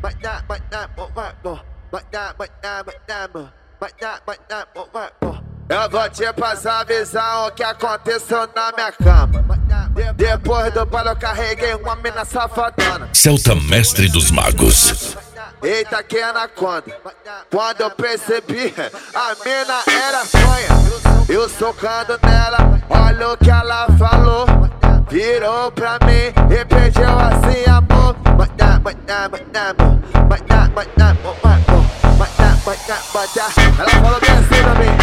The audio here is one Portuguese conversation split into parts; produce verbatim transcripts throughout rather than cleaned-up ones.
Eu vou te passar a visão o que aconteceu na minha cama. Depois do baile eu carreguei uma mina safadona. Celta Mestre dos Magos. Eita que anaconda. Quando eu percebi, a mina era fanha. Eu socando nela, olha o que ela falou. Virou pra mim e pediu assim amor. Ela falou bem assim pra mim.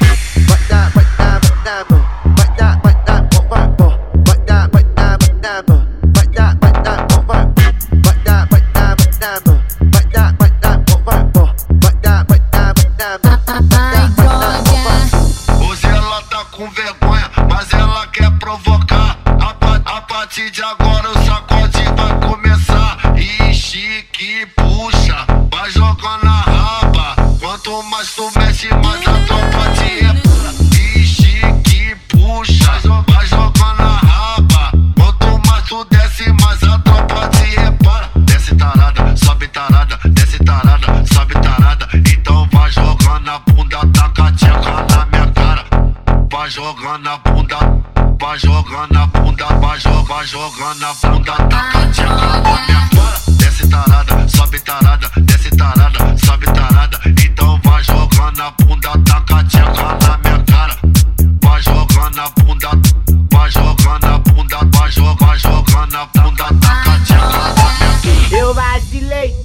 Hoje ela tá com vergonha, mas ela quer provocar. A, pa a partir de agora o sacode vai começar. Ixi, que puxa, vai jogando a raba. Quanto mais tu mexe, mais a tropa te repara. Ixi, que puxa, vai jogando a raba. Quanto mais tu desce, mais a tropa te repara. Desce tarada, sobe tarada, desce tarada, sobe tarada. Então vai jogando a bunda, taca a tcheca na minha cara. Vai jogando a bunda, vai jogando a bunda, vai jogando, vai jogando a bunda, taca a tcheca na minha cara. Desce tarada, sobe tarada, desce tarada, sobe tarada. Então vai jogando a bunda, taca a tcheca na minha cara. Vai jogando a bunda, vai jogando a bunda, vai jogando, vai jogando a bunda, taca a tcheca na minha cara. Eu vacilei.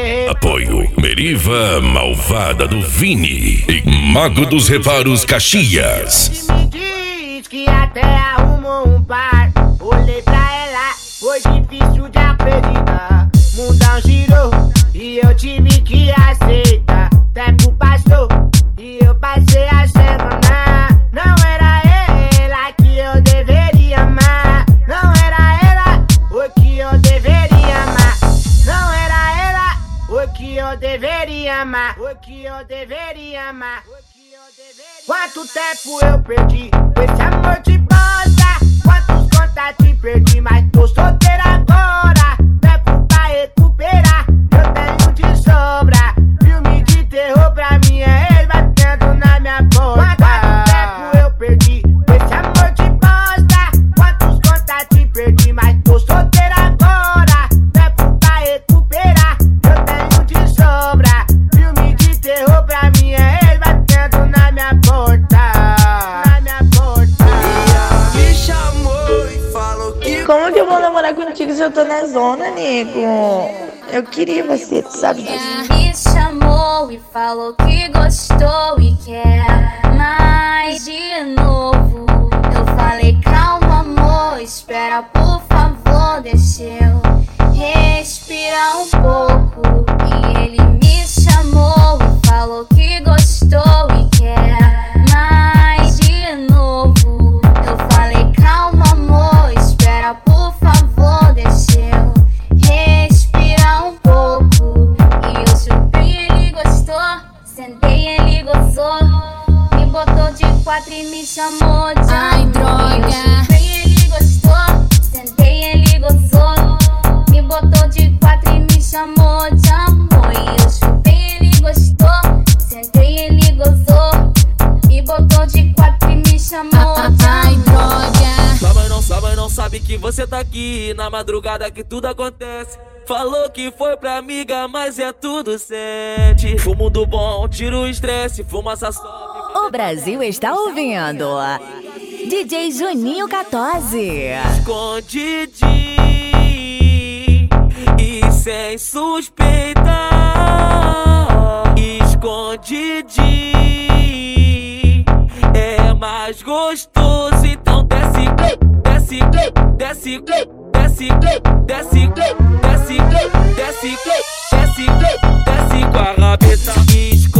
Apoio Meriva Malvada do Vini e Mago dos Reparos Caxias. Me diz que até arrumou um par. Olhei pra ela, foi difícil de acreditar. Mundão girou e eu tive que aceitar. Tempo passou e eu passei a semana. Não era ela que eu deveria amar. Não era ela o que eu deveria amar. Não era ela o que eu deveria amar. O que eu deveria amar. Quanto tempo eu perdi com esse amor de bosta. Quantos contatos perdi, mas tô solteira agora. Tempo pra recuperar, eu tenho de sobra. Filme de terror pra mim é ele batendo na minha porta. Quanto tempo eu perdi com esse amor de bosta. Quantos contatos perdi, mas tô solteira agora. Tempo pra recuperar, eu tenho de sobra. Filme de terror pra mim é ele batendo na minha porta. Na minha porta. Me chamou e falou que... Como que eu vou namorar contigo se eu tô na zona, nego? Eu queria você, tu sabe disso. Me chamou e falou que gostou e quer mais de novo. Eu falei calma amor, espera por favor, deixa eu respirar um pouco. E ele me chamou e falou que gostou e quer mais de novo. Eu falei calma amor, espera por favor, deixa eu respirar um pouco. E eu chupei, ele gostou, sentei, ele gozou, me botou de quatro e me chamou de ai, droga. Eu chupei, ele gostou, sentei, ele gozou, me botou de quatro e me chamou de amor. E eu chupei, ele gostou, sentei, ele gozou, me botou de quatro e me chamou de ai, amor. droga. Sua mãe não, sua mãe não sabe que você tá aqui na madrugada que tudo acontece. Falou que foi pra amiga, mas é tudo sente. Fumo do bom, tira o estresse, fumaça sobe. O Brasil está ouvindo D J Juninho quatorze. Escondidinho e sem suspeitar. Escondidinho é mais gostoso, então desce, desce, desce, desce, desce, desce, desce, desce, desce com a rabeta.